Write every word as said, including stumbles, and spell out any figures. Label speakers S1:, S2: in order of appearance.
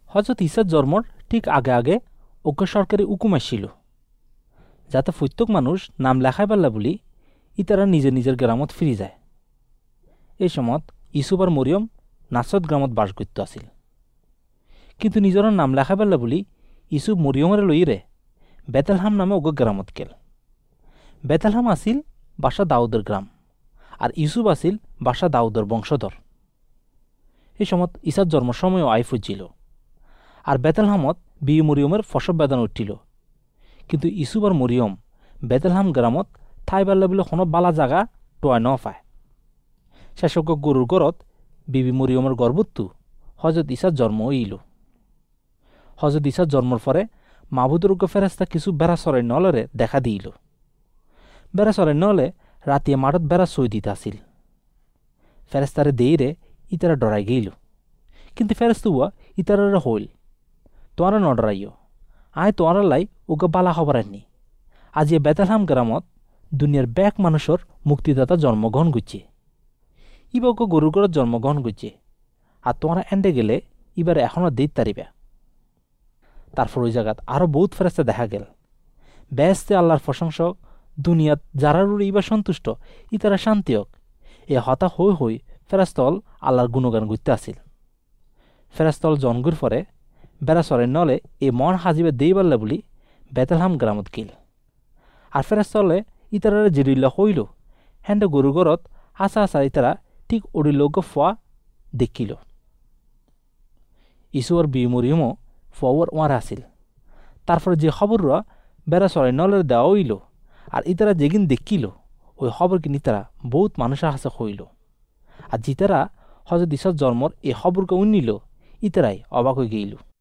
S1: হজরত ঈসার জন্মর ঠিক আগে আগে অজ্ঞ সরকারি হুকুম আসছিল যাতে প্রত্যেক মানুষ নাম লেখাই পারলা বলি ইতারা নিজের নিজের গ্রামত ফিরি যায়। এই সময়ত ইসুফ আর মরিয়ম নাসরত গ্রামত বাস করতে আসিল, কিন্তু নিজের নাম লেখাই পারলা বলি ইসুফ মরিয়মের লইরে বেতেলহাম নামে অজ্ঞ গ্রামত গেল। বেতেলহাম আসিল বাসা দাউদের গ্রাম, আর ইসুফ আসিল বাসা দাউদের বংশধর। এই সময়ত ঈসার জন্মের সময়ও আই ফুজিল, আর বেতেলহামত বিয়ে মরিয়মের ফসব বেদন উঠিল। কিন্তু ইসুফ আর মরিয়ম বেতেলহাম গ্রামত ঠাই পারলে বলে কোনো বালা জাগা টোয়াই ন পায়। শেষজ্ঞ গরুর গড়ত বিবি মরিয়মের গর্ভত্তু হজরত ঈসার জন্ম হইল। হজরত ঈসার জন্মর পরে মাহবুদুর ফেরেস্তা কিছু বেড়া সরাই নলরে দেখা দিল। বেড়া সরাই নলে রাতিয়ে মাঠত বেড়া সই দিতে আসিল। ফেরেস্তারে দেইরে ইতারা ডরাই গেইল, কিন্তু ফেরেস্তা উয়া ইতারারে হইল, তোয়ারা ন ডরাইও, আয় তোয়ারা লাই ওকে বালা খবর আননি। আজ এ বেতেলহাম গ্রামত দুনিয়ার ব্যাক মানুষের মুক্তিদাতা জন্মগ্রহণ করছে। ইবা ওকে গরুর গড়ত জন্মগ্রহণ করছে, আর তোমরা এন্ডে গেলে এবার এখনও দিত তারিবা। তারপর ওই জায়গাত আরও বহুত ফেরেস্তা দেখা গেল। ব্যস্তে আল্লাহর প্রশংসক, দুনিয়াত যারার উড়ে ইবা সন্তুষ্ট ই তারা শান্তি হোক, এ হতা হই হই ফেরাস্তল আল্লাহর গুণগান গুজতে আসিল। ফেরাস্তল জনগুর পরে বেড়া সরেন নলে এ মন হাজিবে দেই পারলে বলি বেতেলহাম গ্রামত গিল। আর ফেরাস্তলে ইতারা জিরিল্লা হইল হ্যান্ডে গরু গরত আসা আসা ইতারা ঠিক ওড়িলোক ফোয়া দেখিল। ইসুয়ার বি মরিয়মও ফোয়ার ওয়ার আসিল। তারপরে যে খবররা বেড়া সরাই নলের দেওয়া হইল, আর ইতারা যেগিন দেখিল ওই খবর কিনি তারা বহুত মানুষের হাসে হইল। আর জিতারা হজরত ঈসার জন্মর এই খবরকে উন্নিল ইতারাই অবাক হয়ে গেইল।